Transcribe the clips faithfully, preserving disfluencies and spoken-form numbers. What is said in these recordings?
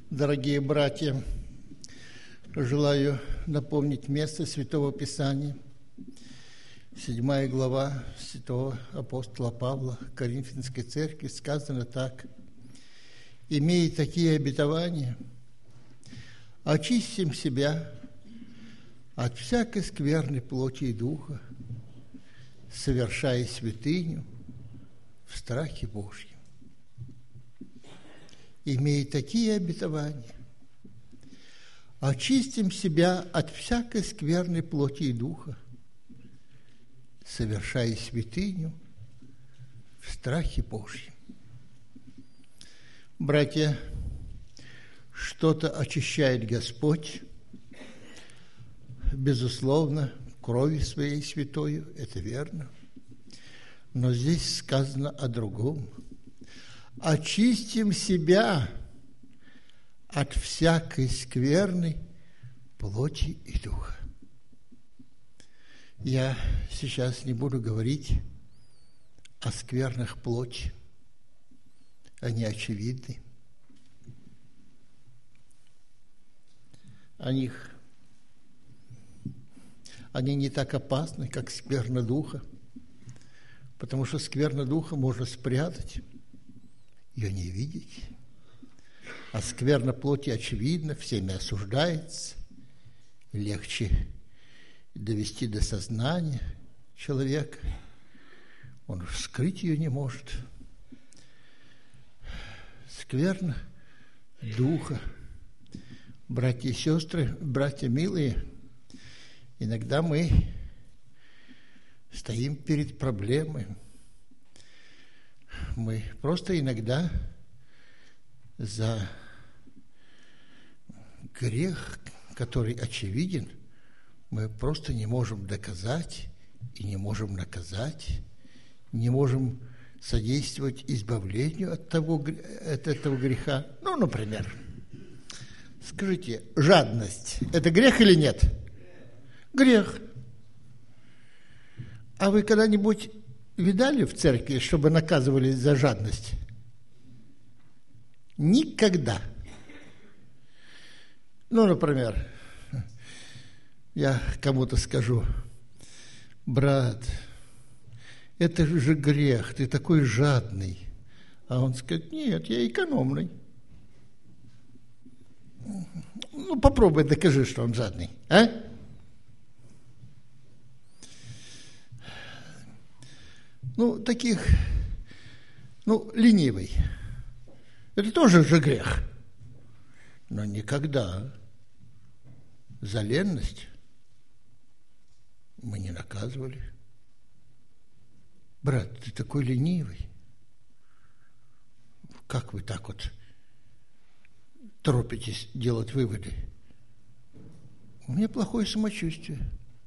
Дорогие братья, желаю напомнить место Святого Писания, седьмая глава святого апостола Павла Коринфянской церкви, сказано так: «Имея такие обетования, очистим себя от всякой скверной плоти и духа, совершая святыню в страхе Божьем». Имея такие обетования, очистим себя от всякой скверной плоти и духа, совершая святыню в страхе Божьем. Братья, что-то очищает Господь, безусловно, кровью Своей святою, это верно. Но здесь сказано о другом. Очистим себя от всякой скверной плоти и духа. Я сейчас не буду говорить о скверных плоти. Они очевидны. О них. Они не так опасны, как скверна духа, потому что скверна духа можно спрятать, ее не видеть. А скверна плоти очевидно, всеми осуждается, легче довести до сознания человека, он скрыть ее не может. Скверна духа. Братья и сестры, братья милые, иногда мы стоим перед проблемой. Мы просто иногда за грех, который очевиден, мы просто не можем доказать и не можем наказать, не можем содействовать избавлению от, того, от этого греха. Ну, например, скажите, жадность – это грех или нет? Грех. А вы когда-нибудь видали в церкви, чтобы наказывали за жадность? Никогда. Ну, например, я кому-то скажу: брат, это же грех, ты такой жадный. А он скажет: нет, я экономный. Ну, попробуй докажи, что он жадный, а? Ну, таких, ну, ленивый. Это тоже же грех. Но никогда за ленность мы не наказывали. Брат, ты такой ленивый. Как вы так вот торопитесь делать выводы? У меня плохое самочувствие.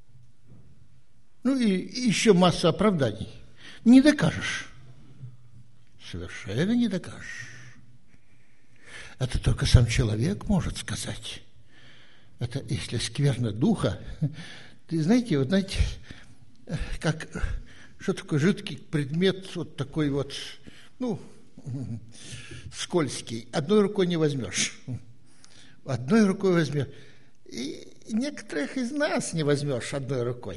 Ну и еще масса оправданий. Не докажешь. Совершенно не докажешь. Это только сам человек может сказать. Это если скверна духа. Ты знаете, вот знаете, как, что такое жидкий предмет, вот такой вот, ну, скользкий. Одной рукой не возьмешь. Одной рукой возьмешь. И некоторых из нас не возьмешь одной рукой.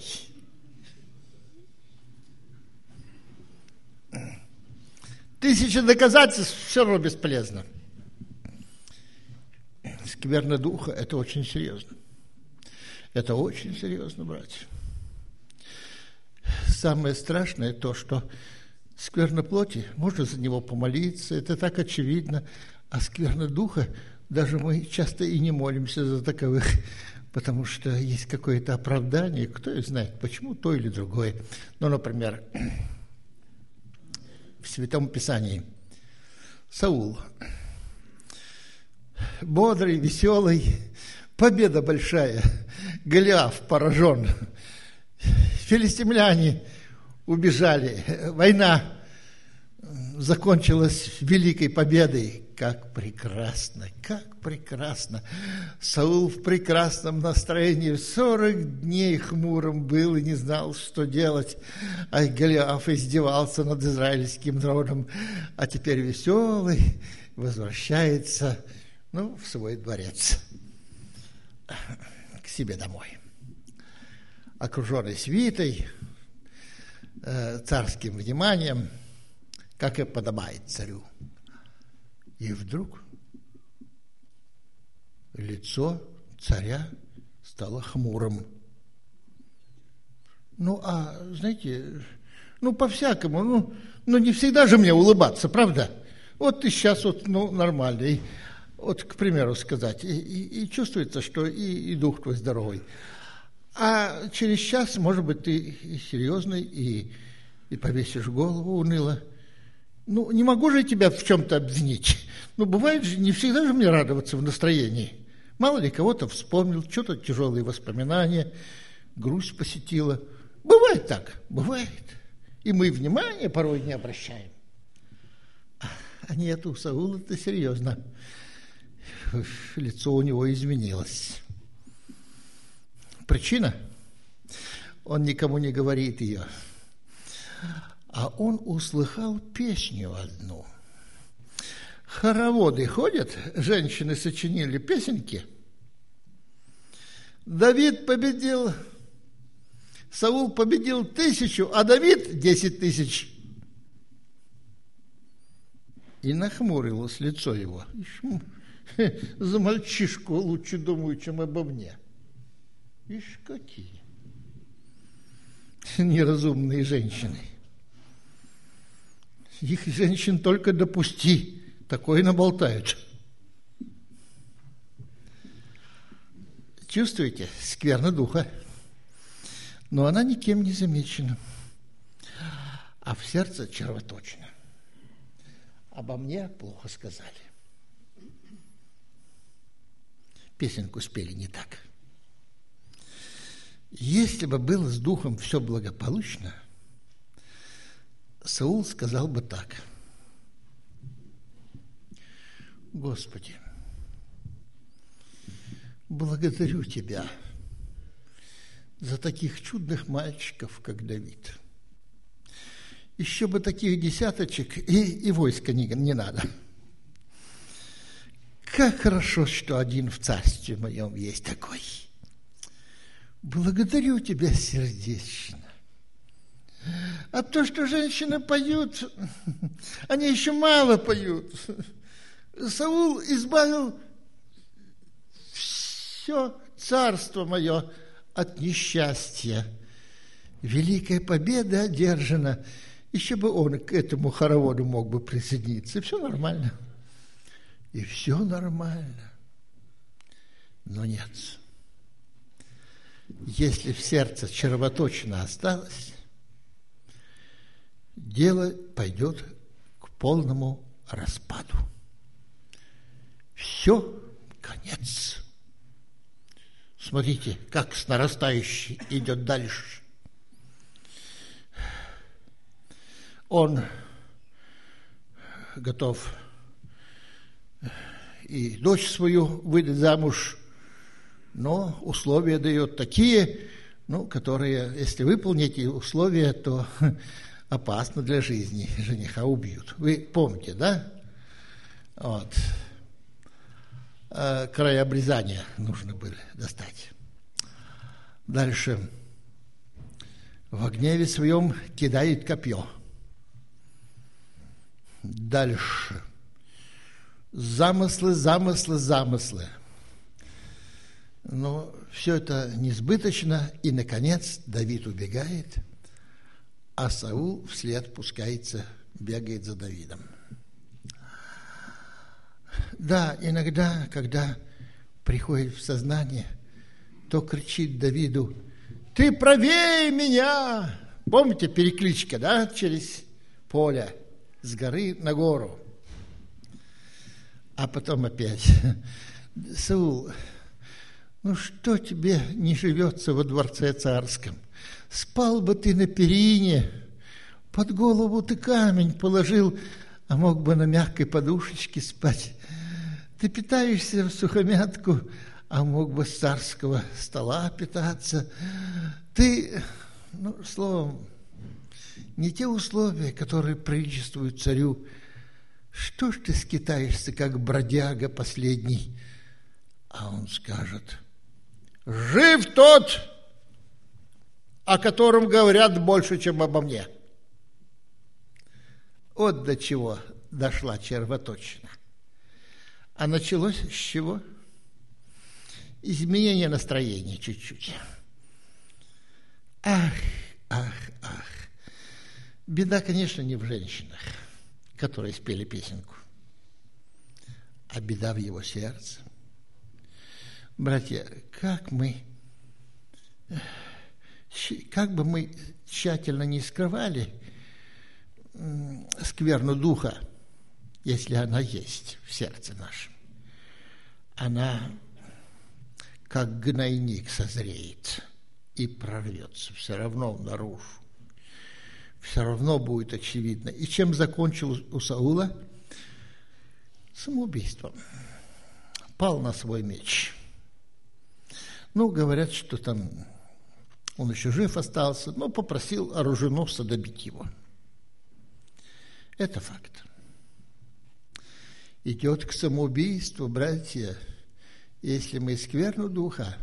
Тысячи доказательств все равно бесполезно. Скверна духа – это очень серьезно. Это очень серьезно, братья. Самое страшное то, что скверна плоти, можно за него помолиться, это так очевидно, а скверна духа, даже мы часто и не молимся за таковых, потому что есть какое-то оправдание, кто и знает, почему то или другое. Ну, например, в Святом Писании Саул, бодрый, веселый, победа большая, Голиаф поражен, филистимляне убежали, война закончилась великой победой. Как прекрасно, как прекрасно. Саул в прекрасном настроении сорок дней хмурым был и не знал, что делать. А Голиаф издевался над израильским народом, а теперь веселый возвращается ну, в свой дворец, к себе домой, окруженный свитой, э, царским вниманием, как и подобает царю. И вдруг лицо царя стало хмурым. Ну, а, знаете, ну, по-всякому, ну, ну, не всегда же мне улыбаться, правда? Вот ты сейчас вот, ну, нормальный, вот, к примеру, сказать, и, и, и чувствуется, что и, и дух твой здоровый. А через час, может быть, ты и серьезный, и, и повесишь голову уныло. Ну, не могу же я тебя в чем-то обвинить. Ну, бывает же, не всегда же мне радоваться в настроении. Мало ли кого-то вспомнил, что-то тяжелые воспоминания, грусть посетила. Бывает так, бывает. И мы внимания порой не обращаем. А нет, у Саула-то серьезно. Лицо у него изменилось. Причина? Он никому не говорит ее. А он услыхал песню одну. Хороводы ходят, женщины сочинили песенки. Давид победил, Саул победил тысячу, а Давид десять тысяч. И нахмурилось лицо его. За мальчишку лучше думаю, чем обо мне. Ишь, какие неразумные женщины. Их женщин только допусти, такое наболтают. Чувствуете? Скверна духа. Но она никем не замечена. А в сердце червоточина. Обо мне плохо сказали. Песенку спели не так. Если бы было с духом все благополучно, Саул сказал бы так: Господи, благодарю Тебя за таких чудных мальчиков, как Давид. Еще бы таких десяточек, и, и войска не, не надо. Как хорошо, что один в царстве моем есть такой. Благодарю Тебя сердечно. А то, что женщины поют, они еще мало поют. Саул избавил все царство мое от несчастья. Великая победа одержана. Еще бы он к этому хороводу мог бы присоединиться. И все нормально. И все нормально. Но нет. Если в сердце червоточина осталось, дело пойдет к полному распаду. Все, конец. Смотрите, как с нарастающей идет дальше. Он готов и дочь свою выдать замуж, но условия дает такие, ну, которые, если выполните условия, то опасно для жизни. Жениха убьют. Вы помните, да? Вот. Края обрезания нужно было достать. Дальше. В гневе своем кидает копье. Дальше. Замыслы, замыслы, замыслы. Но все это несбыточно, и, наконец, Давид убегает, а Саул вслед пускается, бегает за Давидом. Да, иногда, когда приходит в сознание, то кричит Давиду: «Ты правее меня!» Помните перекличка, да, через поле, с горы на гору. А потом опять: «Саул, ну что тебе не живется во дворце царском? Спал бы ты на перине, под голову ты камень положил, а мог бы на мягкой подушечке спать. Ты питаешься в сухомятку, а мог бы с царского стола питаться. Ты, ну, словом, не те условия, которые приличествуют царю, что ж ты скитаешься, как бродяга последний? А он скажет: жив тот, о котором говорят больше, чем обо мне. Вот до чего дошла червоточина. А началось с чего? Изменение настроения чуть-чуть. Ах, ах, ах. Беда, конечно, не в женщинах, которые спели песенку, а беда в его сердце. Братья, как мы, как бы мы тщательно не скрывали скверну духа, если она есть в сердце нашем, она как гнойник созреет и прорвется все равно наружу. Все равно будет очевидно. И чем закончил у Саула? Самоубийством. Пал на свой меч. Ну, говорят, что там он еще жив остался, но попросил оруженосца добить его. Это факт. Идет к самоубийству, братья, если мы скверну духа,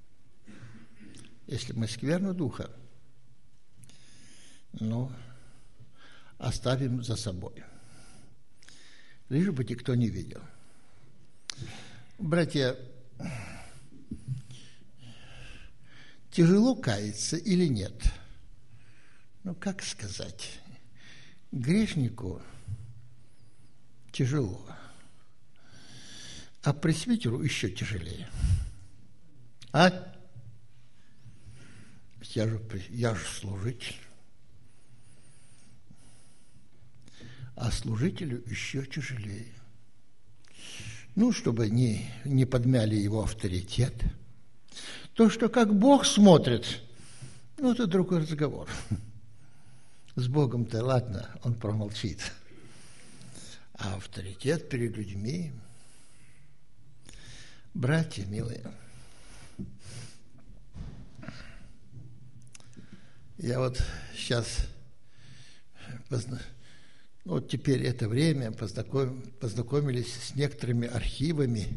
если мы скверну духа, ну, оставим за собой. Лишь бы никто не видел. Братья, тяжело каяться или нет? Ну, как сказать? Грешнику тяжело, а пресвитеру еще тяжелее. А? Я же, я же служитель. А служителю еще тяжелее. Ну, чтобы не, не подмяли его авторитет. То, что как Бог смотрит, ну, это другой разговор. С Богом-то, ладно, он промолчит. А авторитет перед людьми, братья милые, я вот сейчас, ну, вот теперь это время, познаком, познакомились с некоторыми архивами.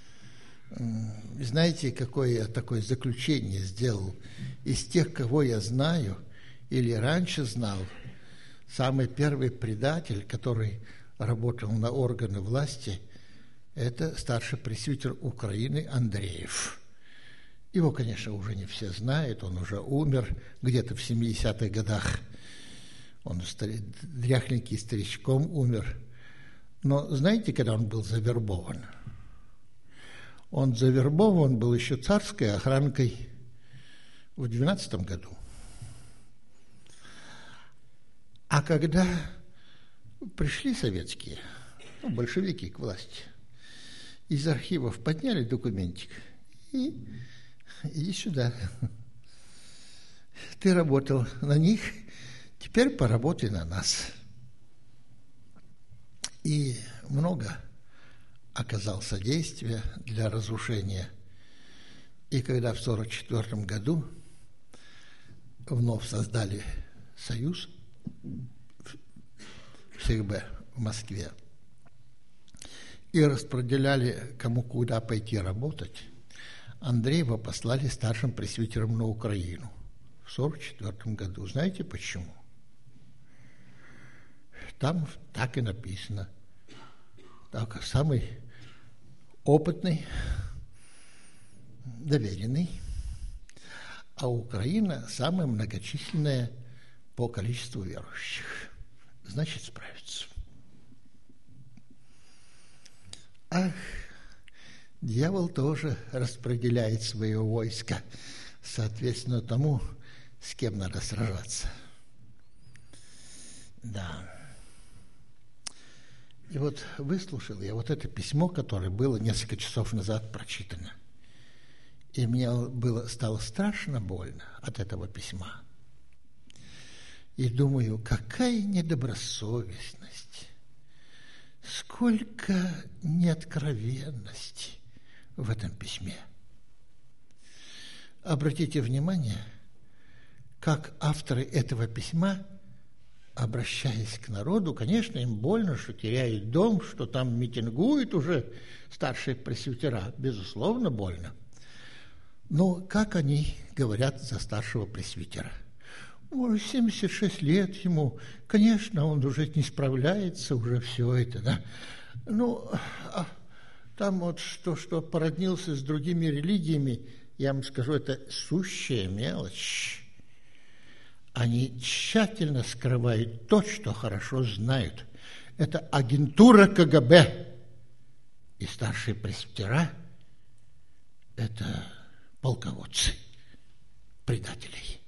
Знаете, какое я такое заключение сделал? Из тех, кого я знаю или раньше знал, самый первый предатель, который работал на органы власти, это старший пресвитер Украины Андреев. Его, конечно, уже не все знают, он уже умер где-то в семидесятых годах. Он дряхленький старичком умер. Но знаете, когда он был завербован? Он завербован был еще царской охранкой в двенадцатом году. А когда пришли советские, ну, большевики к власти, из архивов подняли документик и иди сюда. Ты работал на них, теперь поработай на нас. И много оказал содействия для разрушения. И когда в сорок четвёртом году вновь создали союз в СГБ в Москве и распределяли, кому куда пойти работать, Андреева послали старшим пресвитером на Украину в сорок четвёртом году. Знаете почему? Там так и написано. Так, самый опытный, доверенный, а Украина самая многочисленная по количеству верующих. Значит, справится. Ах, дьявол тоже распределяет свое войско соответственно тому, с кем надо сражаться. Да. И вот выслушал я вот это письмо, которое было несколько часов назад прочитано. И мне было, стало страшно больно от этого письма. И думаю, какая недобросовестность, сколько неоткровенности в этом письме. Обратите внимание, как авторы этого письма обращаясь к народу, конечно, им больно, что теряют дом, что там митингуют уже старшие пресвитера, безусловно, больно. Но как они говорят за старшего пресвитера? Ой, семьдесят шесть лет ему, конечно, он уже не справляется, уже все это, да. Ну, а там вот то, что породнился с другими религиями, я вам скажу, это сущая мелочь. Они тщательно скрывают то, что хорошо знают. Это агентура КГБ. И старшие пресвитера – это полководцы, предателей.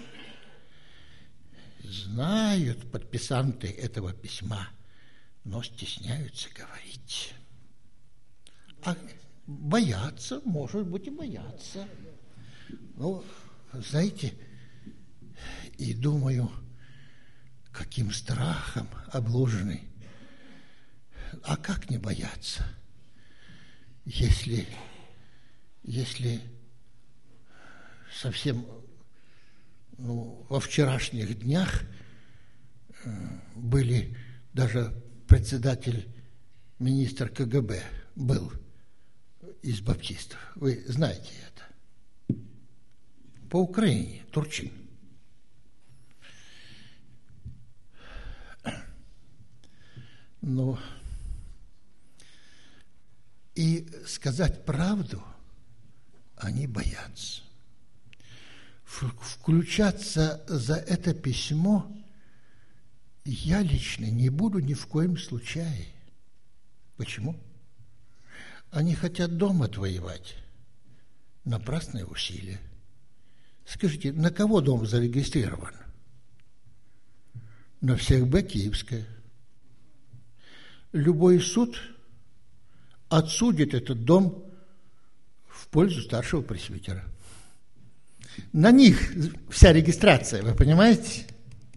Знают подписанты этого письма, но стесняются говорить. А боятся, может быть, и боятся. Ну, знаете, и думаю, каким страхом обложены. А как не бояться, если, если совсем ну, во вчерашних днях были даже председатель, министр КГБ был из баптистов. Вы знаете это. По Украине, Турчин. Ну, и сказать правду они боятся. Включаться за это письмо я лично не буду ни в коем случае. Почему? Они хотят дом отвоевать. Напрасные усилия. Скажите, на кого дом зарегистрирован? На всех Б Киевская. Любой суд отсудит этот дом в пользу старшего пресвитера. На них вся регистрация, вы понимаете?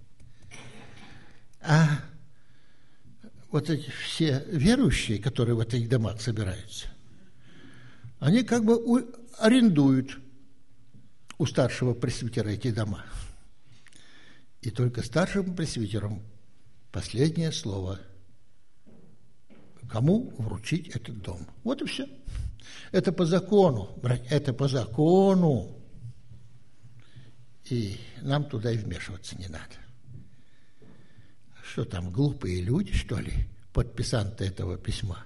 А вот эти все верующие, которые в этих домах собираются, они как бы у, арендуют у старшего пресвитера эти дома. И только старшим пресвитерам последнее слово, кому вручить этот дом. Вот и все. Это по закону, братья, это по закону. И нам туда и вмешиваться не надо. Что там, глупые люди, что ли, подписанты этого письма?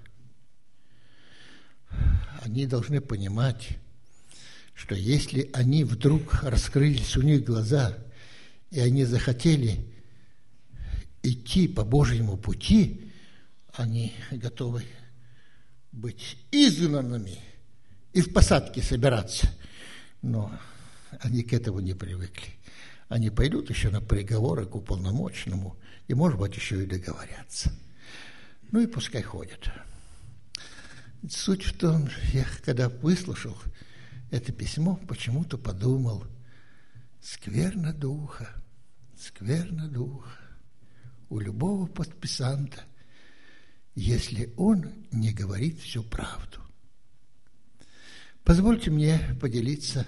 Они должны понимать, что если они вдруг раскрылись у них глаза, и они захотели идти по Божьему пути, они готовы быть изгнанными и в посадке собираться. Но они к этому не привыкли. Они пойдут еще на переговоры к уполномоченному и, может быть, еще и договорятся. Ну и пускай ходят. Суть в том, я когда выслушал это письмо, почему-то подумал, скверно духа, скверно духа у любого подписанта, если он не говорит всю правду. Позвольте мне поделиться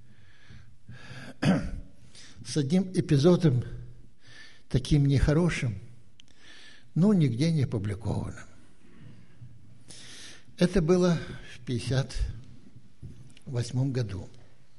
с одним эпизодом, таким нехорошим, но нигде не опубликованным. Это было в пятьдесят восьмом году.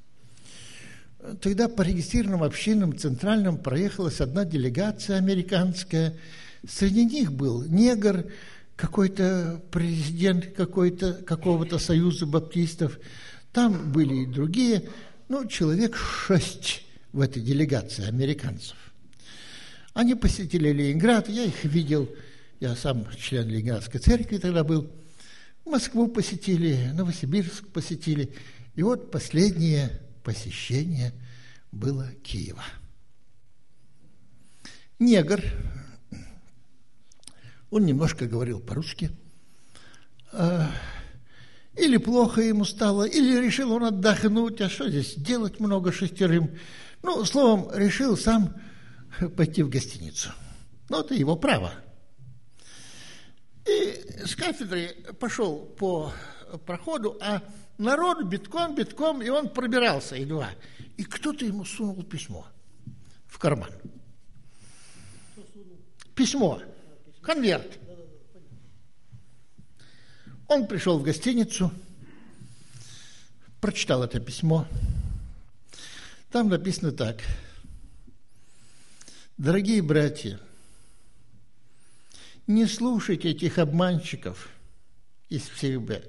Тогда по регистрированным общинам центральным проехалась одна делегация американская. Среди них был негр, какой-то президент какой-то, какого-то союза баптистов. Там были и другие, ну, человек шесть в этой делегации американцев. Они посетили Ленинград, я их видел, я сам член Ленинградской церкви тогда был. Москву посетили, Новосибирск посетили. И вот последнее посещение было Киева. Негр, он немножко говорил по-русски, или плохо ему стало, или решил он отдохнуть, а что здесь делать много шестерым. Ну, словом, решил сам пойти в гостиницу. Ну, это его право. И с кафедры пошел по проходу, а народ битком, битком, и он пробирался едва. И кто-то ему сунул письмо в карман. Письмо, конверт. Он пришел в гостиницу, прочитал это письмо. Там написано так. Дорогие братья, не слушайте этих обманщиков из всех Б.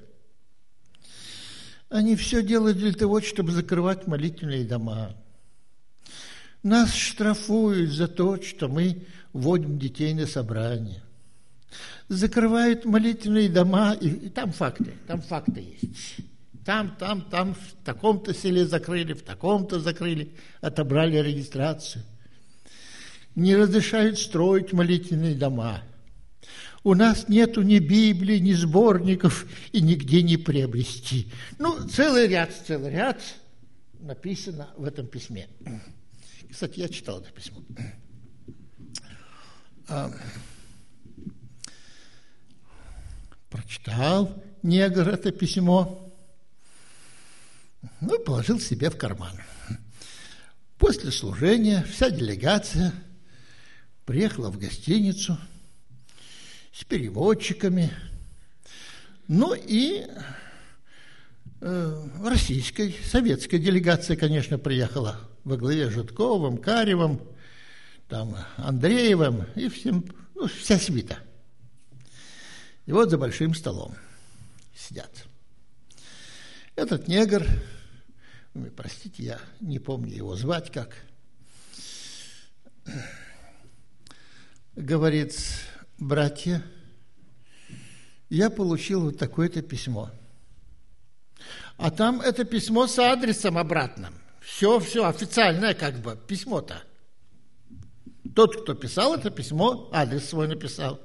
Они все делают для того, чтобы закрывать молитвенные дома. Нас штрафуют за то, что мы вводим детей на собрание. Закрывают молитвенные дома, и, и там факты, там факты есть. Там, там, там, в таком-то селе закрыли, в таком-то закрыли, отобрали регистрацию. Не разрешают строить молитвенные дома. У нас нету ни Библии, ни сборников, и нигде не приобрести. Ну, целый ряд, целый ряд написано в этом письме. Кстати, я читал это письмо. А, прочитал негр это письмо, ну и положил себе в карман. После служения вся делегация приехала в гостиницу с переводчиками, ну и э, российской, советская делегация, конечно, приехала во главе с Жидковым, Каревым, там, Андреевым и всем, ну, вся свита. И вот за большим столом сидят. Этот негр, простите, я не помню его звать как, говорит: братья, я получил вот такое-то письмо. А там это письмо с адресом обратным. Все, все, официальное как бы письмо-то. Тот, кто писал это письмо, адрес свой написал.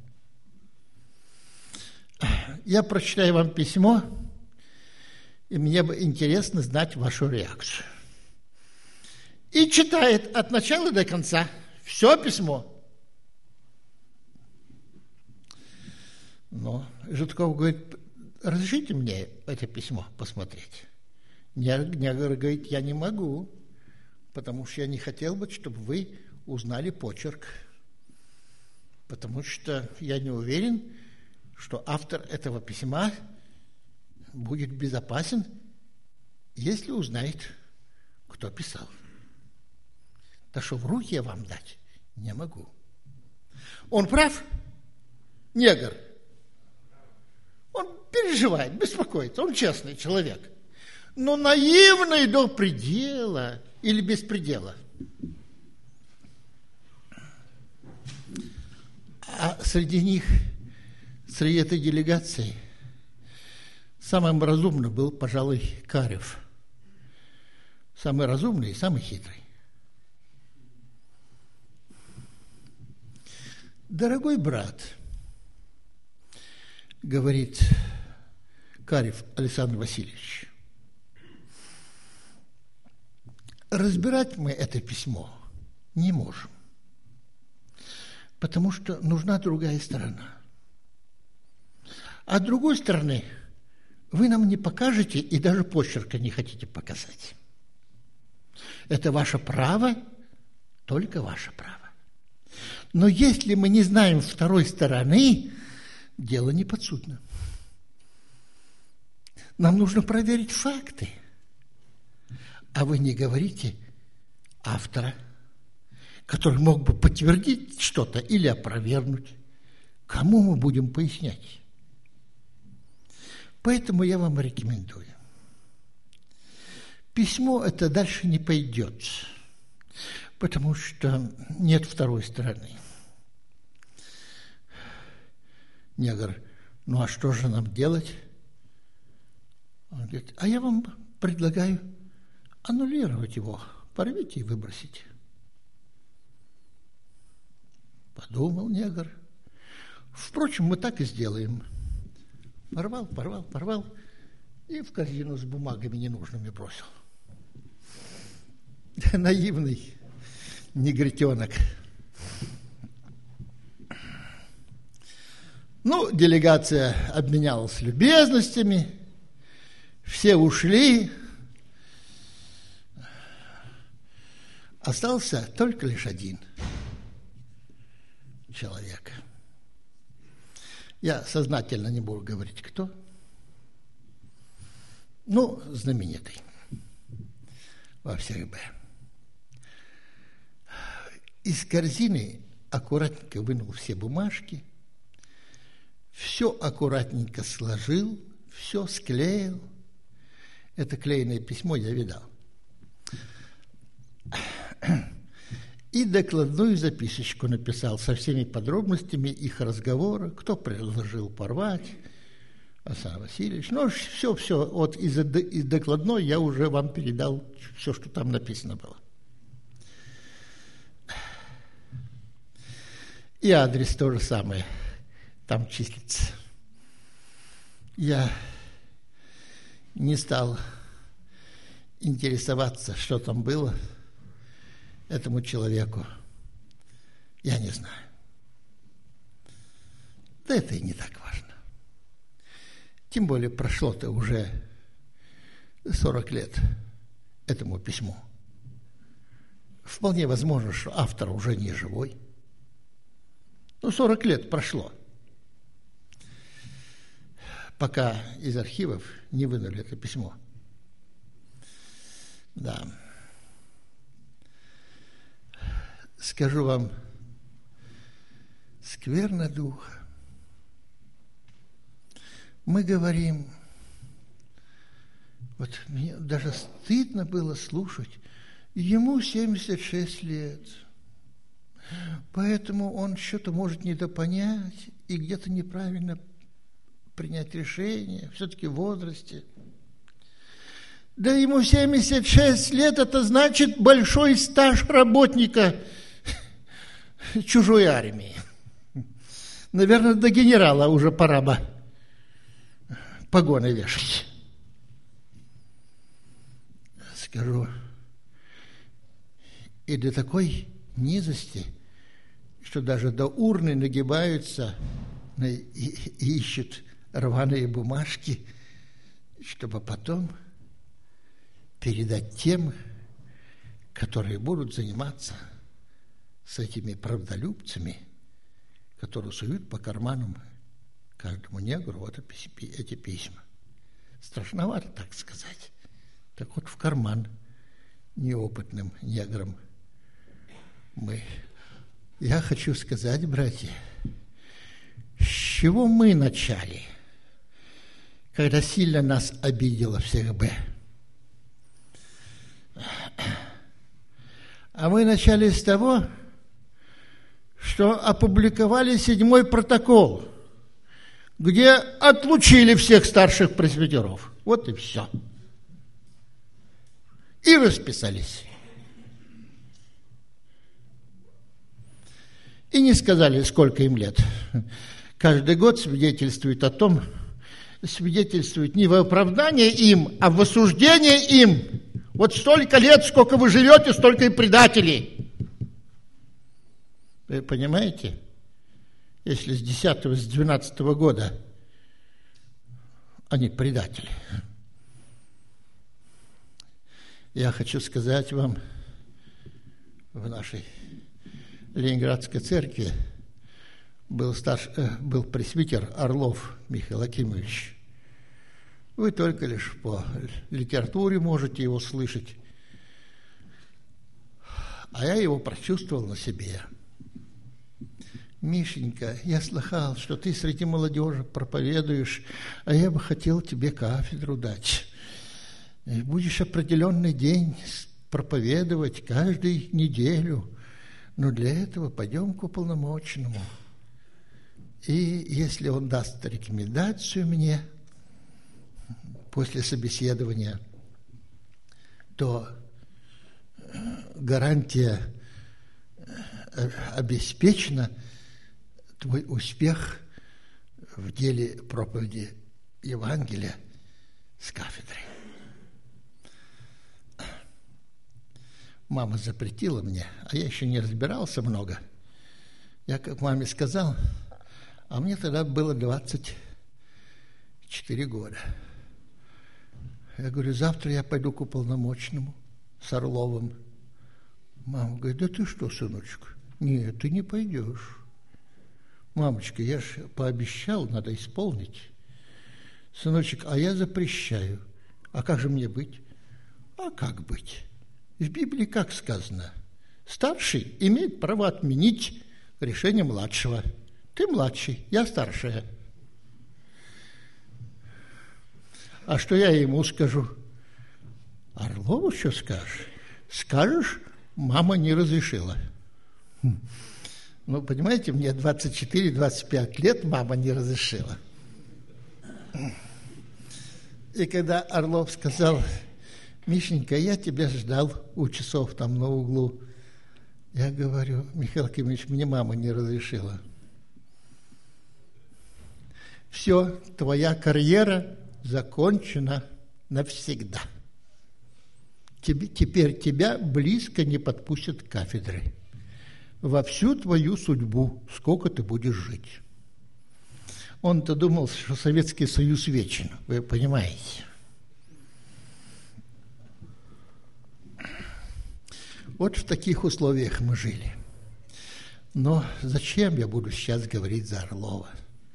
Я прочитаю вам письмо, и мне бы интересно знать вашу реакцию. И читает от начала до конца все письмо. Но Жидков говорит: разрешите мне это письмо посмотреть. Негр говорит: я не могу, потому что я не хотел бы, чтобы вы узнали почерк, потому что я не уверен, что автор этого письма будет безопасен, если узнает, кто писал. Так что в руки я вам дать не могу. Он прав, негр? Он переживает, беспокоится, он честный человек, но наивный до предела или без предела. А среди них, среди этой делегации, самым разумным был, пожалуй, Карев. Самый разумный и самый хитрый. Дорогой брат, говорит Карев Александр Васильевич, разбирать мы это письмо не можем, потому что нужна другая сторона. А с другой стороны, вы нам не покажете и даже почерка не хотите показать. Это ваше право, только ваше право. Но если мы не знаем второй стороны, дело не подсудно. Нам нужно проверить факты. А вы не говорите автора, который мог бы подтвердить что-то или опровергнуть. Кому мы будем пояснять? Поэтому я вам рекомендую. Письмо это дальше не пойдет, потому что нет второй стороны. Негр: ну а что же нам делать? Он говорит: а я вам предлагаю аннулировать его, порвите и выбросите. Подумал негр. Впрочем, мы так и сделаем. Порвал, порвал, порвал и в корзину с бумагами ненужными бросил. Наивный негритенок. Ну, делегация обменялась любезностями, все ушли. Остался только лишь один. человека. Я сознательно не буду говорить, кто. Ну, знаменитый во всех Б. Из корзины аккуратненько вынул все бумажки, все аккуратненько сложил, все склеил. Это клееное письмо я видал. И докладную записочку написал со всеми подробностями их разговора, кто предложил порвать, Александр Васильевич. Ну, все, все, вот из, из докладной я уже вам передал все, что там написано было. И адрес то же самое там числится. Я не стал интересоваться, что там было этому человеку. Я не знаю. Да это и не так важно. Тем более прошло-то уже сорок лет этому письму. Вполне возможно, что автор уже не живой. Ну, сорок лет прошло, пока из архивов не вынули это письмо. Да. Скажу вам, скверно духа. Мы говорим, вот мне даже стыдно было слушать, ему семьдесят шесть лет, поэтому он что-то может недопонять и где-то неправильно принять решение, все-таки в возрасте. Да ему семьдесят шесть лет, это значит большой стаж работника чужой армии. Наверное, до генерала уже пора бы погоны вешать. Скажу, и до такой низости, что даже до урны нагибаются и, и ищут рваные бумажки, чтобы потом передать тем, которые будут заниматься с этими правдолюбцами, которые суют по карманам каждому негру вот эти письма. Страшновато, так сказать. Так вот, в карман неопытным неграм мы. Я хочу сказать, братья, с чего мы начали, когда сильно нас обидело всех Б. А мы начали с того, что опубликовали седьмой протокол, где отлучили всех старших пресвитеров. Вот и все. И расписались. И не сказали, сколько им лет. Каждый год свидетельствует о том, свидетельствует не в оправдание им, а в осуждение им. Вот столько лет, сколько вы живете, столько и предателей. Вы понимаете? Если с десятого, с двенадцатого года они предатели. Я хочу сказать вам, в нашей Ленинградской церкви был, старш... был пресвитер Орлов Михаил Акимович. Вы только лишь по литературе можете его слышать. А я его прочувствовал на себе. Мишенька, я слыхал, что ты среди молодежи проповедуешь, а я бы хотел тебе кафедру дать. И будешь определенный день проповедовать каждую неделю. Но для этого пойдем к уполномоченному. И если он даст рекомендацию мне после собеседования, то гарантия обеспечена, твой успех в деле проповеди Евангелия с кафедры. Мама запретила мне, а я еще не разбирался много. Я как маме сказал, а мне тогда было двадцать четыре года. Я говорю, завтра я пойду к уполномоченному с Орловым. Мама говорит, да ты что, сыночек? Нет, ты не пойдешь. Мамочка, я же пообещал, надо исполнить. Сыночек, а я запрещаю. А как же мне быть? А как быть? В Библии как сказано? Старший имеет право отменить решение младшего. Ты младший, я старшая. А что я ему скажу? Орлову что скажешь? Скажешь, мама не разрешила. Ну, понимаете, мне двадцать четыре - двадцать пять лет, мама не разрешила. И когда Орлов сказал: Мишенька, я тебя ждал у часов там на углу, я говорю: Михаил Акимович, мне мама не разрешила. Все, твоя карьера закончена навсегда. Тебе, теперь тебя близко не подпустят к кафедре. Во всю твою судьбу, сколько ты будешь жить. Он-то думал, что Советский Союз вечен, вы понимаете. Вот в таких условиях мы жили. Но зачем я буду сейчас говорить за Орлова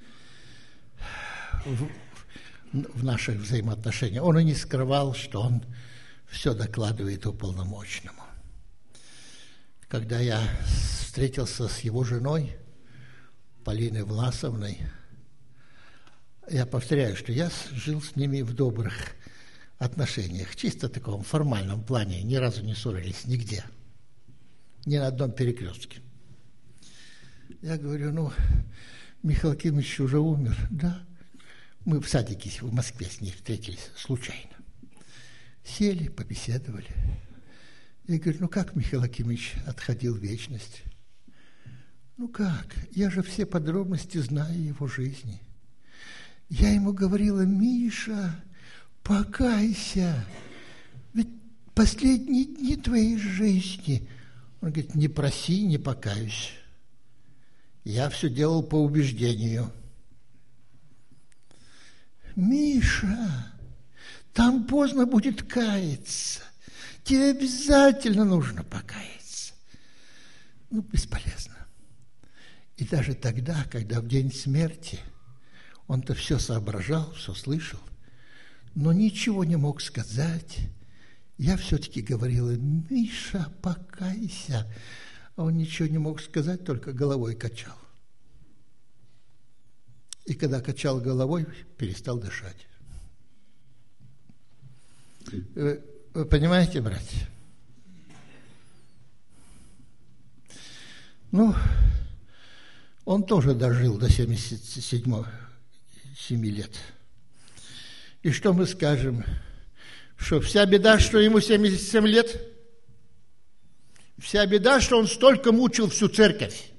в, в наших взаимоотношениях? Он и не скрывал, что он все докладывает уполномоченному. Когда я встретился с его женой, Полиной Власовной, я повторяю, что я жил с ними в добрых отношениях, чисто таком формальном плане, ни разу не ссорились нигде, ни на одном перекрестке. Я говорю: ну, Михаил Акимович уже умер. Да, мы в садике в Москве с ней встретились случайно. Сели, побеседовали. Я говорю: ну как Михаил Акимович отходил в вечность? Ну как? Я же все подробности знаю его жизни. Я ему говорила: Миша, покайся, ведь последние дни твоей жизни. Он говорит: не проси, не покаюсь. Я все делал по убеждению. Миша, там поздно будет каяться. Тебе обязательно нужно покаяться. Ну, бесполезно. И даже тогда, когда в день смерти он-то все соображал, все слышал, но ничего не мог сказать, я все-таки говорила: Миша, покайся. А он ничего не мог сказать, только головой качал. И когда качал головой, перестал дышать. Вы, вы понимаете, братья? Ну, он тоже дожил до семидесяти семи лет. И что мы скажем? Что вся беда, что ему семьдесят семь лет? Вся беда, что он столько мучил всю церковь.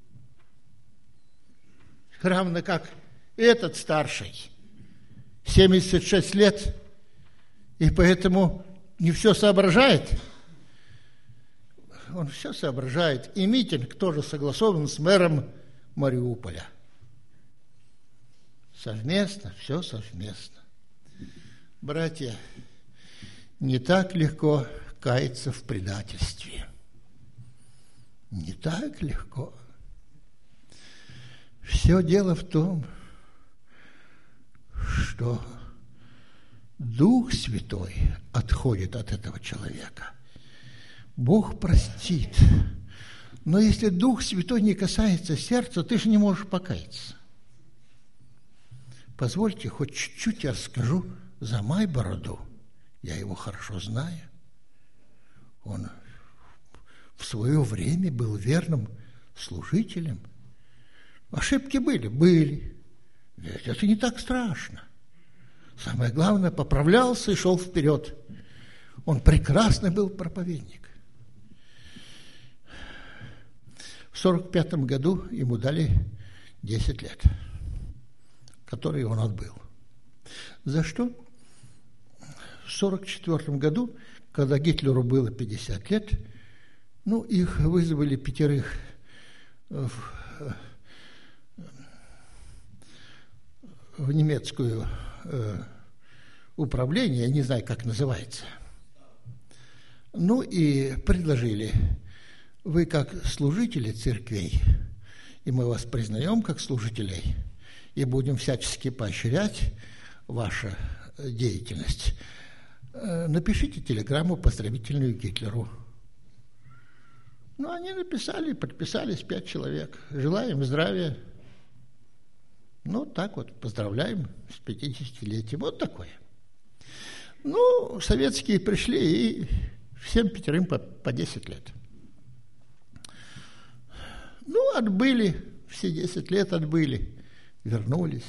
Равно как этот старший, семьдесят шесть лет, и поэтому не все соображает. Он все соображает. И митинг тоже согласован с мэром Мариуполя. Совместно, все совместно. Братья, не так легко каяться в предательстве. Не так легко. Все дело в том, что Дух Святой отходит от этого человека. Бог простит. Но если Дух Святой не касается сердца, ты же не можешь покаяться. Позвольте, хоть чуть-чуть я расскажу за Майбороду. Я его хорошо знаю. Он в свое время был верным служителем. Ошибки были? Были. Ведь это не так страшно. Самое главное, поправлялся и шел вперед. Он прекрасный был проповедник. В сорок пятом году ему дали десять лет, которые он отбыл. За что? В сорок четвёртом году, когда Гитлеру было пятьдесят лет, ну, их вызвали пятерых в, в немецкую э, управление, я не знаю, как называется. Ну, и предложили: вы, как служители церквей, и мы вас признаем как служителей, и будем всячески поощрять вашу деятельность, напишите телеграмму поздравительную Гитлеру. Ну, они написали, подписались пять человек. Желаем здравия. Ну, так вот, поздравляем с пятидесятилетием. Вот такое. Ну, советские пришли, и всем пятерым по, по десять лет. Ну, отбыли, все десять лет отбыли, вернулись.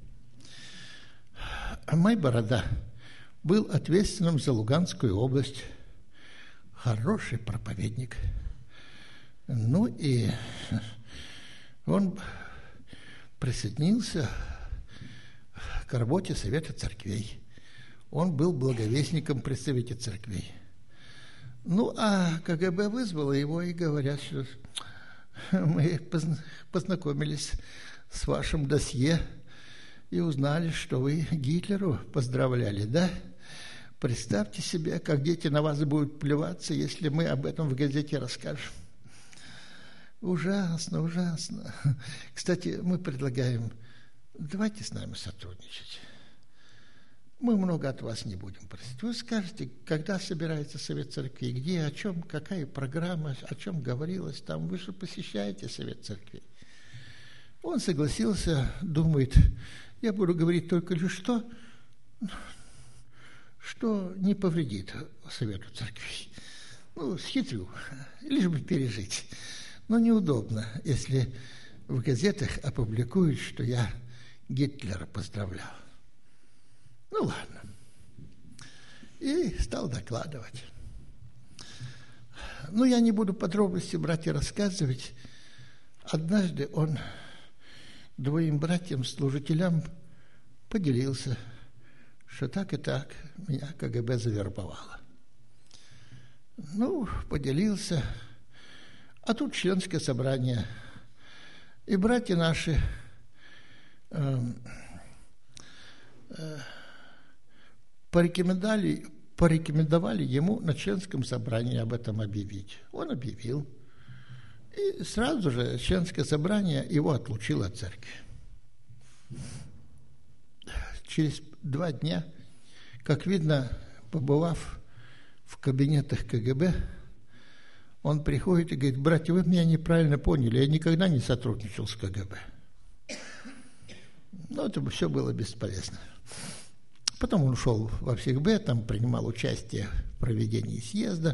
А мой Борода был ответственным за Луганскую область. Хороший проповедник. Ну, и он присоединился к работе Совета церквей. Он был благовестником при Совете церквей. Ну, а КГБ вызвало его и говорят, что мы познакомились с вашим досье и узнали, что вы Гитлеру поздравляли, да? Представьте себе, как дети на вас будут плеваться, если мы об этом в газете расскажем. Ужасно, ужасно. Кстати, мы предлагаем, давайте с нами сотрудничать. Мы много от вас не будем просить. Вы скажете, когда собирается Совет Церквей, где, о чем, какая программа, о чем говорилось там. Вы же посещаете Совет Церквей. Он согласился, думает, я буду говорить только лишь то, что не повредит Совету Церквей. Ну, схитрю, лишь бы пережить. Но неудобно, если в газетах опубликуют, что я Гитлера поздравлял. Ну, ладно. И стал докладывать. Ну, я не буду подробности брать и рассказывать. Однажды он двоим братьям-служителям поделился, что так и так меня КГБ завербовало. Ну, поделился. А тут членское собрание. И братья наши э, э, порекомендовали, порекомендовали ему на членском собрании об этом объявить. Он объявил. И сразу же членское собрание его отлучило от церкви. Через два дня, как видно, побывав в кабинетах КГБ, он приходит и говорит: братья, вы меня неправильно поняли, я никогда не сотрудничал с КГБ. Но это все было бесполезно. Потом он ушел во ВСИГБ, там принимал участие в проведении съезда.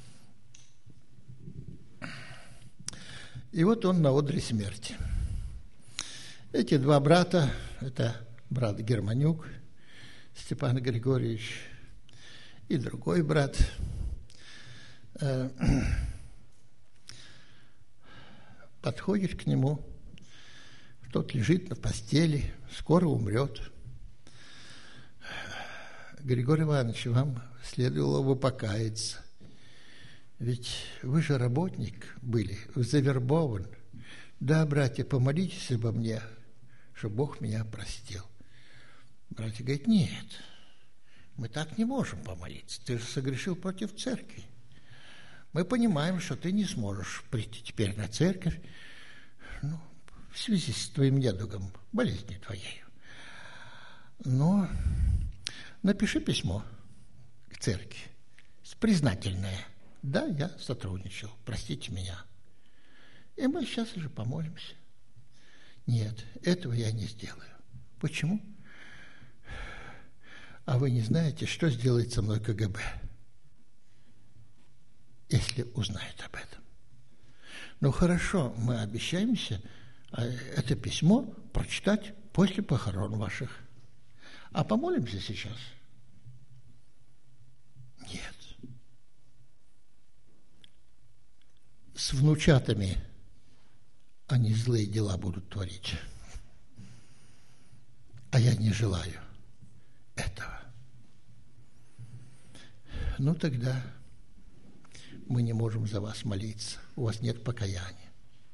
И вот он на одре смерти. Эти два брата, это брат Германюк, Степан Григорьевич, и другой брат, э, подходит к нему, тот лежит на постели, скоро умрет. Григорий Иванович, вам следовало бы покаяться. Ведь вы же работник были, вы завербован. Да, братья, помолитесь обо мне, чтобы Бог меня простил. Братья говорят: нет, мы так не можем помолиться. Ты же согрешил против церкви. Мы понимаем, что ты не сможешь прийти теперь на церковь, ну, в связи с твоим недугом, болезнью твоей. Но напиши письмо к церкви, признательное. Да, я сотрудничал, простите меня. И мы сейчас же помолимся. Нет, этого я не сделаю. Почему? А вы не знаете, что сделает со мной КГБ, если узнают об этом? Ну хорошо, мы обещаемся это письмо прочитать после похорон ваших. А помолимся сейчас? Нет. С внучатами они злые дела будут творить. А я не желаю этого. Ну тогда мы не можем за вас молиться. У вас нет покаяния.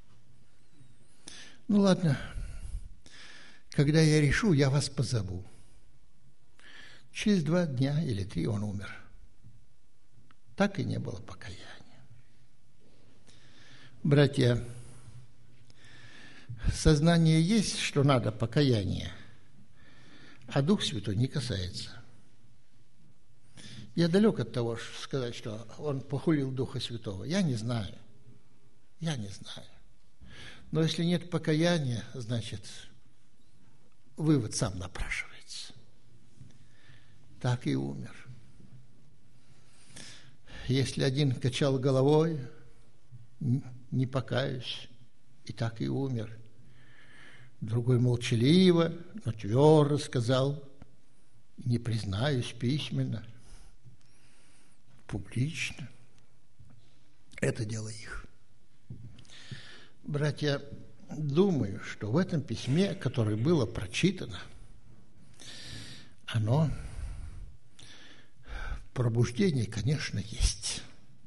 Ну ладно. Когда я решу, я вас позову. Через два дня или три он умер. Так и не было покаяния. Братья, Сознание есть, что надо покаяние, а Дух Святой не касается. Я далек от того, чтобы сказать, что он похулил Духа Святого. Я не знаю. Я не знаю. Но если нет покаяния, значит, вывод сам напрашивается. Так и умер. Если один качал головой, не покаюсь, и так и умер. Другой молчаливо, но твердо сказал, не признаюсь письменно, публично. Это дело их. Братья, думаю, что в этом письме, которое было прочитано, оно, пробуждение, конечно, есть.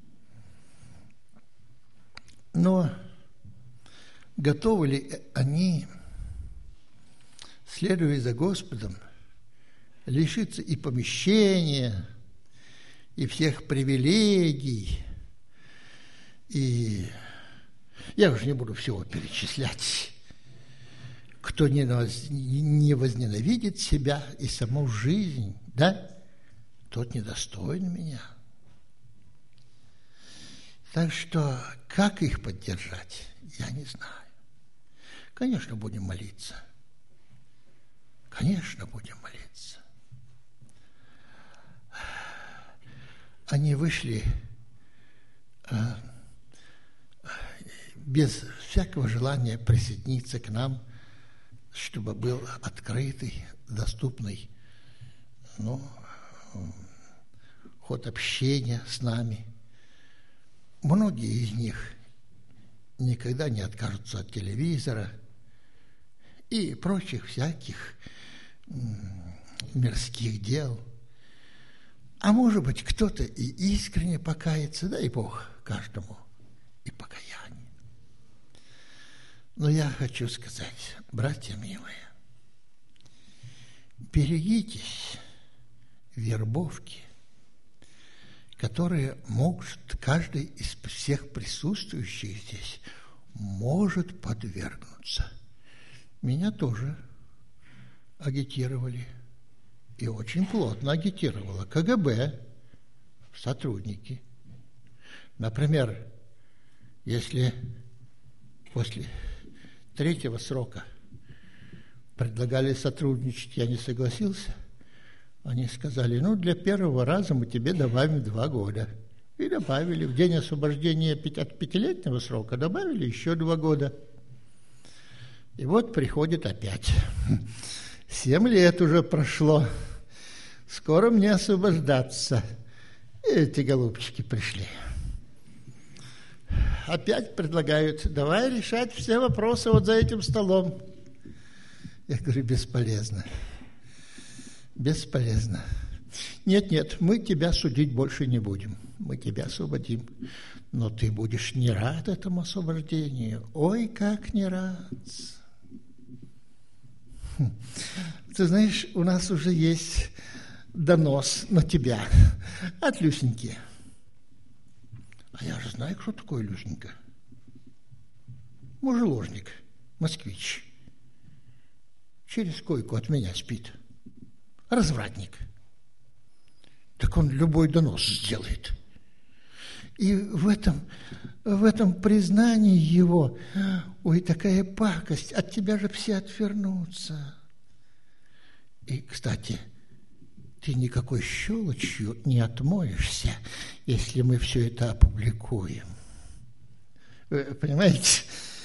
Но готовы ли они, следуя за Господом, лишиться и помещения, и всех привилегий, и я уже не буду всего перечислять. Кто не возненавидит себя и саму жизнь, да, тот недостоин меня. Так что, как их поддержать, я не знаю. Конечно, будем молиться. Конечно, будем молиться. Они вышли э, без всякого желания присоединиться к нам, чтобы был открытый, доступный, ну, ход общения с нами. Многие из них никогда не откажутся от телевизора и прочих всяких мирских дел. А может быть, кто-то и искренне покается, дай Бог каждому и покаяние. Но я хочу сказать, братья милые, берегитесь вербовки, которые может, каждый из всех присутствующих здесь может подвергнуться. Меня тоже агитировали, и очень плотно агитировало ка гэ бэ, сотрудники. Например, если после третьего срока предлагали сотрудничать, я не согласился, они сказали, ну, для первого раза мы тебе добавим два года. И добавили. В день освобождения от пятилетнего срока добавили еще два года. И вот приходит опять. Семь лет уже прошло. Скоро мне освобождаться. И эти голубчики пришли. Опять предлагают, давай решать все вопросы вот за этим столом. Я говорю, бесполезно. Бесполезно. Нет, нет, мы тебя судить больше не будем. Мы тебя освободим. Но ты будешь не рад этому освобождению. Ой, как не рад. Ты знаешь, у нас уже есть донос на тебя от Люсеньки. А я же знаю, кто такой Люсенька. Мужеложник, москвич. Через койку от меня спит. Развратник. Так он любой донос сделает. И в этом, в этом признании его, ой, такая пакость, от тебя же все отвернутся. И, кстати, ты никакой щелочью не отмоешься, если мы все это опубликуем. Вы понимаете?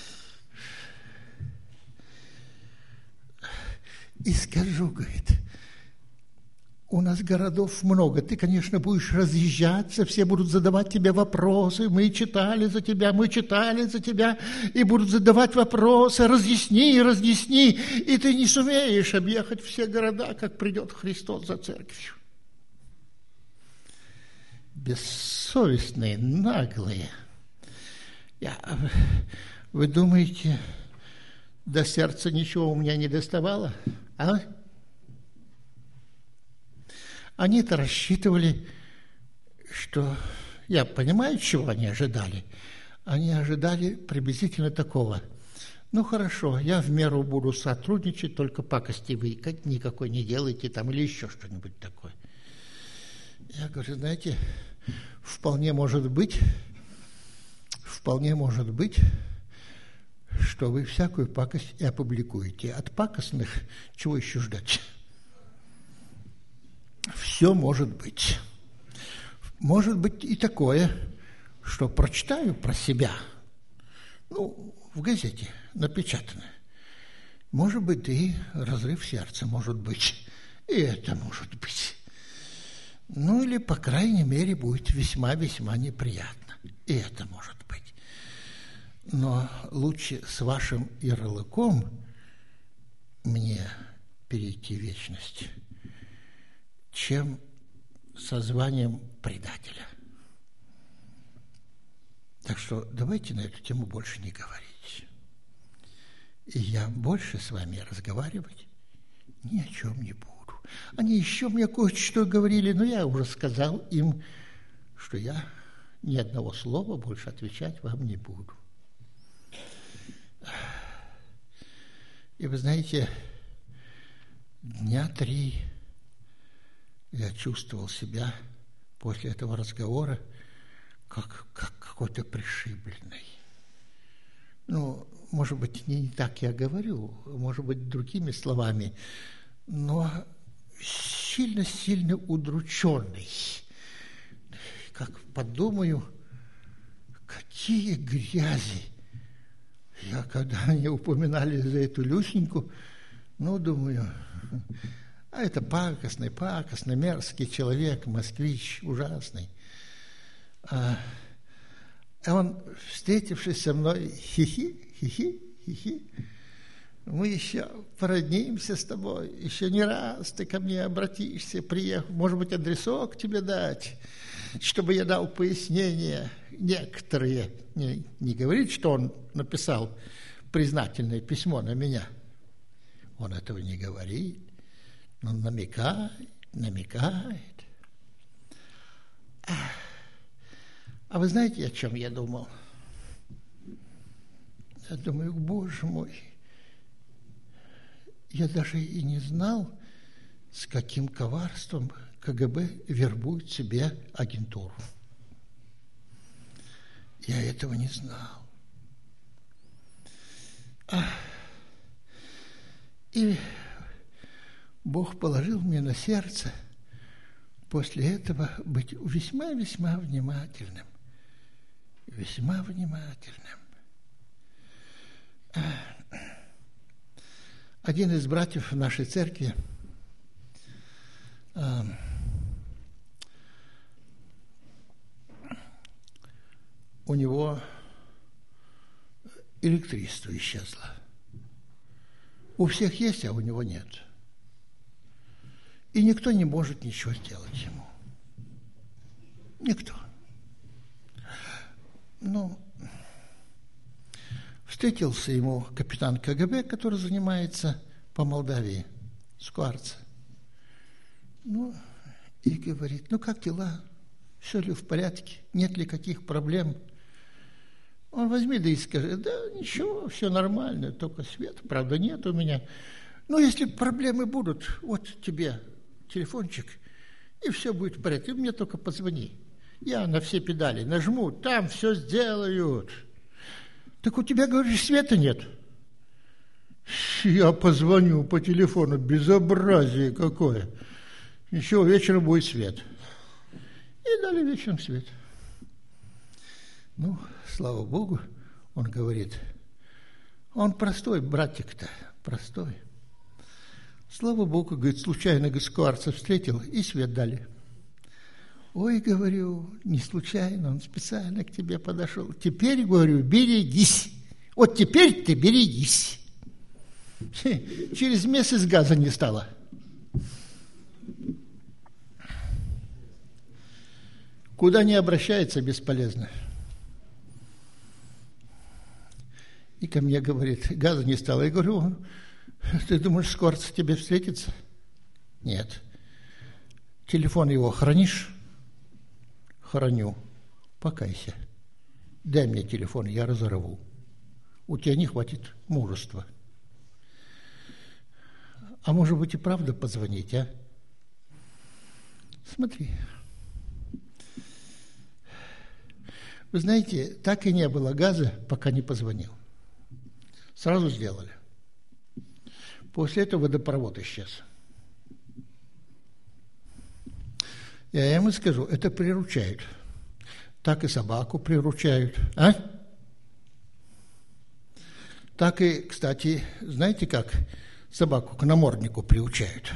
И скажу, говорит, у нас городов много, ты, конечно, будешь разъезжаться, все будут задавать тебе вопросы, мы читали за тебя, мы читали за тебя, и будут задавать вопросы, разъясни, разъясни, и ты не сумеешь объехать все города, как придет Христос за церковью. Бессовестные, наглые. Я, вы думаете, до сердца ничего у меня не доставало, а? Они-то рассчитывали, что... Я понимаю, чего они ожидали. Они ожидали приблизительно такого. Ну, хорошо, я в меру буду сотрудничать, только пакости вы никакой не делайте там или еще что-нибудь такое. Я говорю, знаете, вполне может быть, вполне может быть, что вы всякую пакость и опубликуете. От пакостных чего еще ждать? Все может быть. Может быть и такое, что прочитаю про себя, ну, в газете напечатано. Может быть, и разрыв сердца, может быть. И это может быть. Ну, или, по крайней мере, будет весьма-весьма неприятно. И это может быть. Но лучше с вашим ярлыком мне перейти в вечность, чем со званием предателя. Так что давайте на эту тему больше не говорить. И я больше с вами разговаривать ни о чем не буду. Они еще мне кое-что говорили, но я уже сказал им, что я ни одного слова больше отвечать вам не буду. И вы знаете, дня три я чувствовал себя после этого разговора как, как какой-то пришибленный. Ну, может быть, не так я говорю, может быть, другими словами, но сильно-сильно удрученный. Как подумаю, какие грязи. Я, когда они упоминали за эту Люсеньку, ну, думаю, а это пакостный, пакостный, мерзкий человек, москвич, ужасный. А, а он, встретившись со мной, хихи, хихи, хихи, мы еще породнимся с тобой, еще не раз ты ко мне обратишься, приехал, может быть, адресок тебе дать, чтобы я дал пояснения некоторые. Не, не говорит, что он написал признательное письмо на меня. Он этого не говорит, но намекает, намекает. А вы знаете, о чем я думал? Я думаю, Боже мой, я даже и не знал, с каким коварством КГБ вербует себе агентуру. Я этого не знал. И Бог положил мне на сердце после этого быть весьма-весьма внимательным. Весьма внимательным. Один из братьев в нашей церкви у него электричество исчезло. У всех есть, а у него нет. И никто не может ничего сделать ему. Никто. Ну, встретился ему капитан КГБ, который занимается по Молдавии, Скварца. Ну, и говорит, ну, как дела? Все ли в порядке? Нет ли каких проблем? Он возьми, да и скажи, да ничего, все нормально, только света, правда, нет у меня. Но если проблемы будут, вот тебе телефончик, и все будет в порядке. Ты мне только позвони. Я на все педали нажму, там все сделают. Так у тебя, говоришь, света нет? Я позвоню по телефону, безобразие какое. Еще вечером будет свет. И дали вечером свет. Ну, слава Богу, он говорит, он простой, братик-то, простой. Слава Богу, говорит, случайно Скварца встретил, и свет дали. Ой, говорю, не случайно, он специально к тебе подошел. Теперь, говорю, берегись. Вот теперь ты берегись. Через месяц газа не стало. Куда не обращается, бесполезно. И ко мне говорит, газа не стало. Я говорю, ты думаешь, Скварца тебе встретится? Нет. Телефон его хранишь? Храню. Покайся. Дай мне телефон, я разорву. у тебя не хватит мужества. А может быть и правда позвонить, а? Смотри. Вы знаете, так и не было газа, пока не позвонил. Сразу сделали. После этого водопровод исчез. Я ему скажу, это приручают. Так и собаку приручают. А? Так и, кстати, знаете как собаку к наморднику приучают?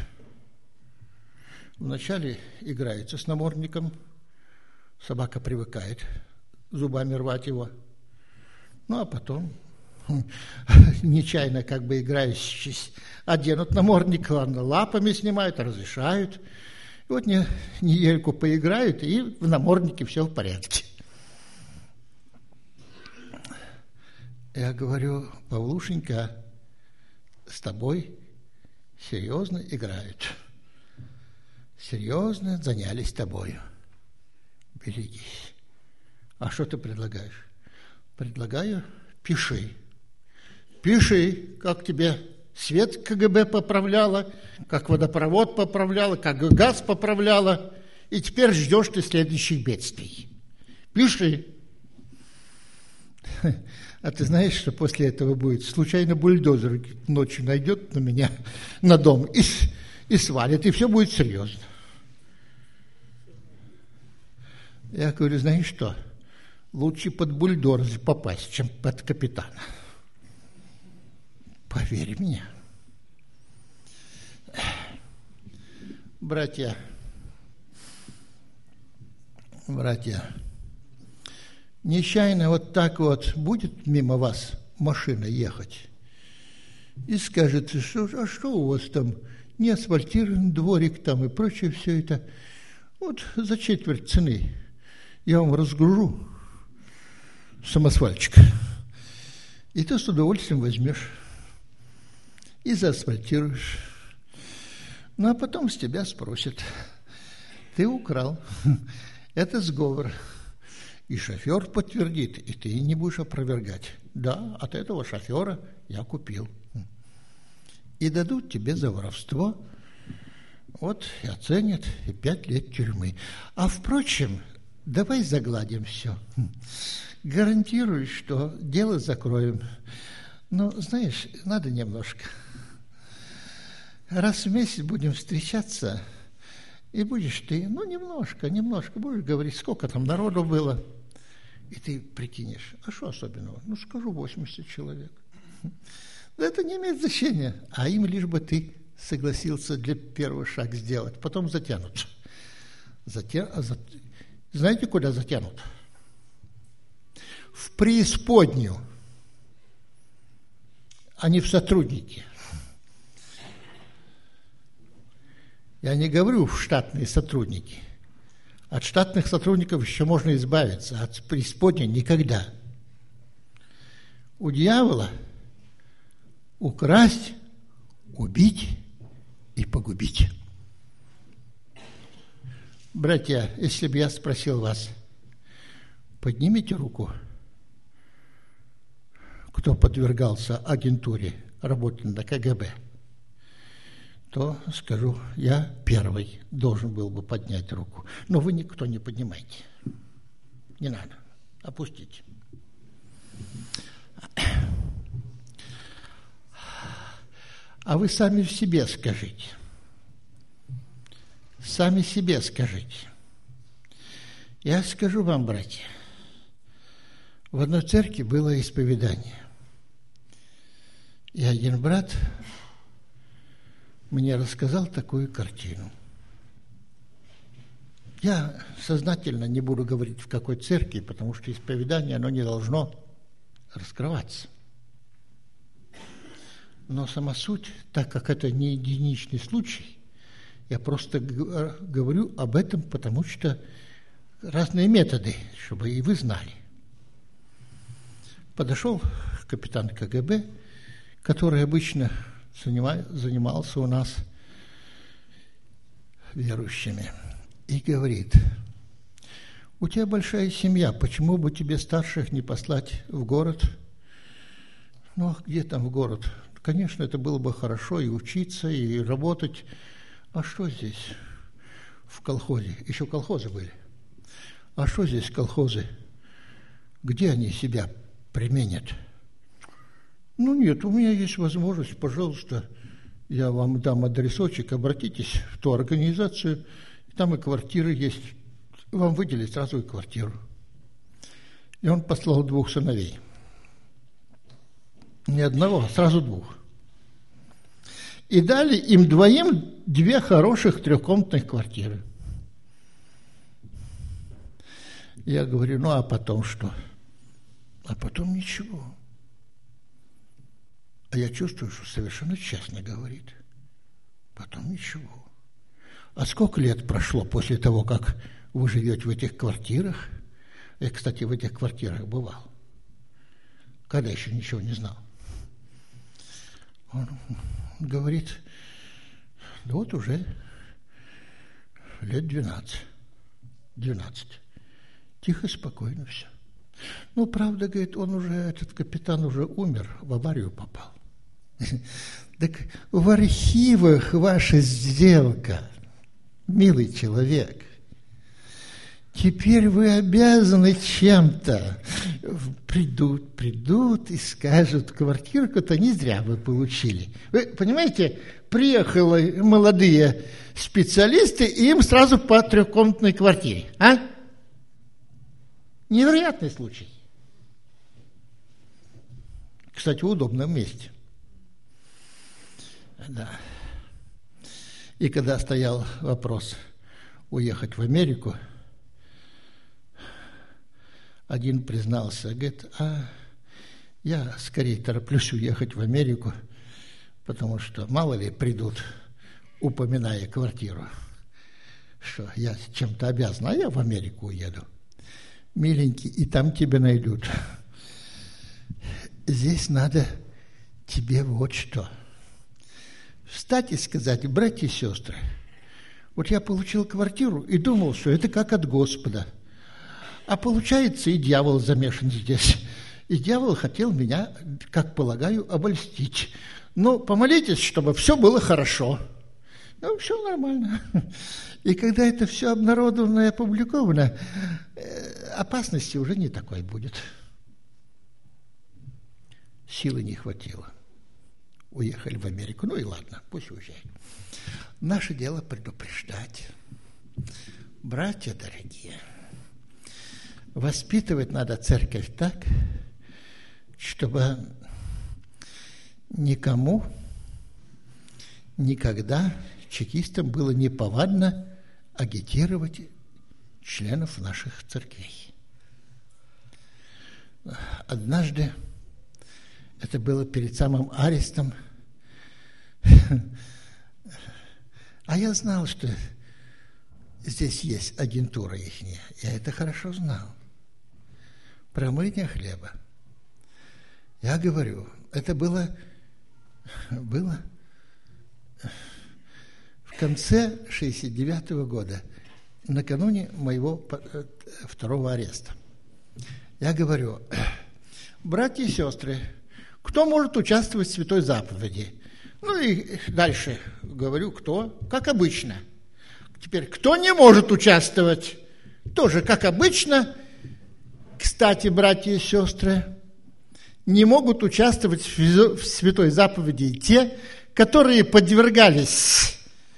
Вначале играется с намордником, собака привыкает зубами рвать его. Ну, а потом, нечаянно как бы играющись, оденут намордник, лапами снимают, разрешают. И вот не, недельку поиграют, и в наморднике все в порядке. Я говорю, Павлушенька, с тобой серьезно играют. Серьезно занялись тобою. Берегись. А что ты предлагаешь? Предлагаю, пиши. Пиши, как тебе свет КГБ поправляла, как водопровод поправляла, как газ поправляла, и теперь ждешь ты следующих бедствий. Пиши. А ты знаешь, что после этого будет? Случайно бульдозер ночью найдет на меня, на дом, и, и свалит, и все будет серьезно. Я говорю, знаешь что? Лучше под бульдозер попасть, чем под капитана. Поверь мне. Братья, братья, нечаянно вот так вот будет мимо вас машина ехать и скажет, что, а что у вас там, не асфальтирован дворик там и прочее все это. Вот за четверть цены я вам разгружу самосвальчик, и ты с удовольствием возьмешь и заасфальтируешь. Ну, а потом с тебя спросят, ты украл, это сговор. И шофер подтвердит, и ты не будешь опровергать. Да, от этого шофера я купил. И дадут тебе за воровство, вот, и оценят, и пять лет тюрьмы. А, впрочем, давай загладим все. Гарантирую, что дело закроем. Но, знаешь, надо немножко. Раз в месяц будем встречаться, и будешь ты, ну, немножко, немножко, будешь говорить, сколько там народу было. И ты прикинешь, а что особенного? Ну, скажу, восемьдесят человек. Да это не имеет значения. А им лишь бы ты согласился для первого шага сделать. Потом затянут. Затя... Знаете, куда затянут? В преисподнюю, а не в сотрудники. Я не говорю в штатные сотрудники. От штатных сотрудников еще можно избавиться, от преисподней никогда. У дьявола украсть, убить и погубить. Братья, если бы я спросил вас, поднимите руку, кто подвергался агентуре, работе на КГБ, то скажу, я первый должен был бы поднять руку. Но вы никто не поднимайте. Не надо. Опустите. А вы сами в себе скажите. Сами себе скажите. Я скажу вам, братья, в одной церкви было исповедание. И один брат мне рассказал такую картину. Я сознательно не буду говорить, в какой церкви, потому что исповедание, оно не должно раскрываться. Но сама суть, так как это не единичный случай, я просто говорю об этом, потому что разные методы, чтобы и вы знали. Подошел капитан КГБ, который обычно занимался у нас верующими, и говорит: у тебя большая семья, почему бы тебе старших не послать в город Ну, а где там в город? Конечно, это было бы хорошо и учиться, и работать. А что здесь в колхозе? Еще колхозы были. А что здесь колхозы? Где они себя применят? Ну, нет, у меня есть возможность, пожалуйста, я вам дам адресочек, обратитесь в ту организацию, там и квартиры есть, вам выделят сразу и квартиру. И он послал двух сыновей. Не одного, а сразу двух. И дали им двоим две хороших трехкомнатных квартиры. Я говорю, ну а потом что? А потом ничего. А я чувствую, что совершенно честно говорит. Потом ничего. А сколько лет прошло после того, как вы живете в этих квартирах? Я, кстати, в этих квартирах бывал. Когда еще ничего не знал. Он говорит, да вот уже лет двенадцать. двенадцать. Тихо, спокойно все. Ну, правда, говорит, он уже, этот капитан уже умер, в аварию попал. Так в архивах ваша сделка, милый человек. Теперь вы обязаны чем-то. Придут, придут и скажут, квартирку-то не зря вы получили. Вы понимаете, приехали молодые специалисты, и им сразу по трехкомнатной квартире. А? Невероятный случай. Кстати, в удобном месте. Да. И когда стоял вопрос уехать в Америку, один признался, говорит, а я скорее тороплюсь уехать в Америку, потому что мало ли придут, упоминая квартиру, что я чем-то обязан, а я в Америку уеду. Миленький, и там тебя найдут. Здесь надо тебе вот что. Встать и сказать, братья и сестры, вот я получил квартиру и думал, что это как от Господа. А получается, и дьявол замешан здесь. И дьявол хотел меня, как полагаю, обольстить. Но помолитесь, чтобы все было хорошо. Ну, все нормально. И когда это все обнародовано и опубликовано, опасности уже не такой будет. Силы не хватило. Уехали в Америку. Ну и ладно, пусть уезжают. Наше дело предупреждать. Братья дорогие, воспитывать надо церковь так, чтобы никому никогда чекистам было неповадно агитировать членов наших церквей. Однажды, это было перед самым арестом, а я знал, что здесь есть агентура ихняя, я это хорошо знал. Промытие хлеба. Я говорю, это было, было в конце шестьдесят девятого года, накануне моего второго ареста. Я говорю, братья и сестры, кто может участвовать в святой заповеди? Ну и дальше говорю, кто? Как обычно. Теперь, кто не может участвовать? Тоже как обычно. Кстати, братья и сестры, не могут участвовать в святой заповеди те, которые подвергались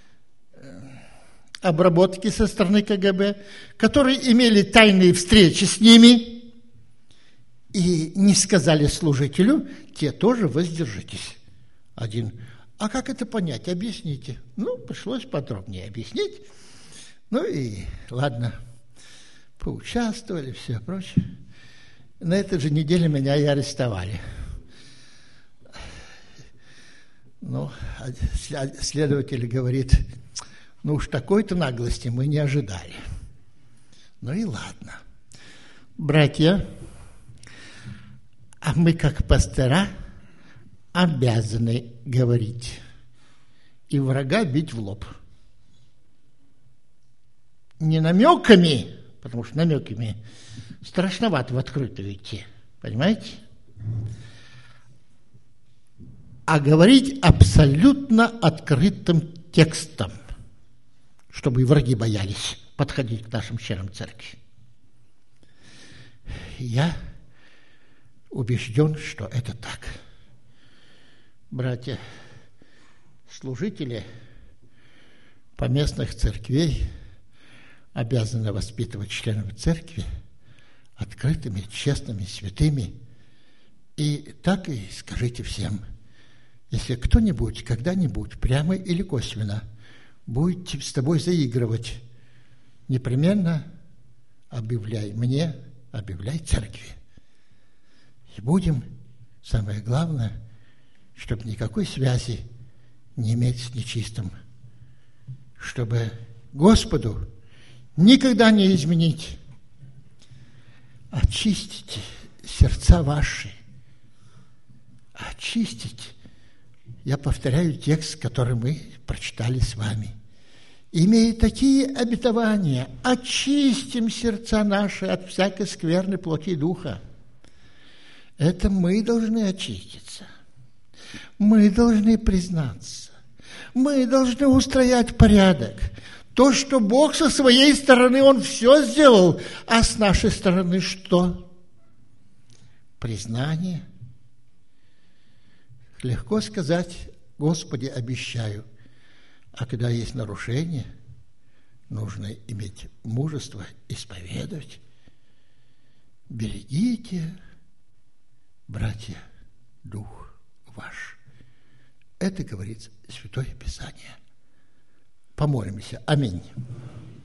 обработке со стороны КГБ, которые имели тайные встречи с ними и не сказали служителю, те тоже воздержитесь. Один. А как это понять? Объясните. Ну, пришлось подробнее объяснить. Ну и ладно, поучаствовали, все прочее. На этой же неделе меня и арестовали. Ну, следователь говорит, ну уж такой-то наглости мы не ожидали. Ну и ладно. Братья, а мы как пастора обязаны говорить и врага бить в лоб. Не намеками, потому что намеками... страшновато в открытую идти, понимаете? а говорить абсолютно открытым текстом, чтобы и враги боялись подходить к нашим членам церкви. Я убежден, что это так. Братья, служители поместных церквей обязаны воспитывать членов церкви открытыми, честными, святыми. И так и скажите всем, если кто-нибудь когда-нибудь, прямо или косвенно, будет с тобой заигрывать, непременно объявляй мне, объявляй церкви. И будем, самое главное, чтобы никакой связи не иметь с нечистым, чтобы Господу никогда не изменить. Очистите сердца ваши. Очистить. Я повторяю текст, который мы прочитали с вами. Имея такие обетования, очистим сердца наши от всякой скверной плоти и духа. Это мы должны очиститься. Мы должны признаться. Мы должны устроять порядок. То, что Бог со своей стороны, Он все сделал, а с нашей стороны что? Признание. Легко сказать: Господи, обещаю. А когда есть нарушение, нужно иметь мужество исповедовать. Берегите, братья, дух ваш. Это говорит Святое Писание. Помолимся. Аминь.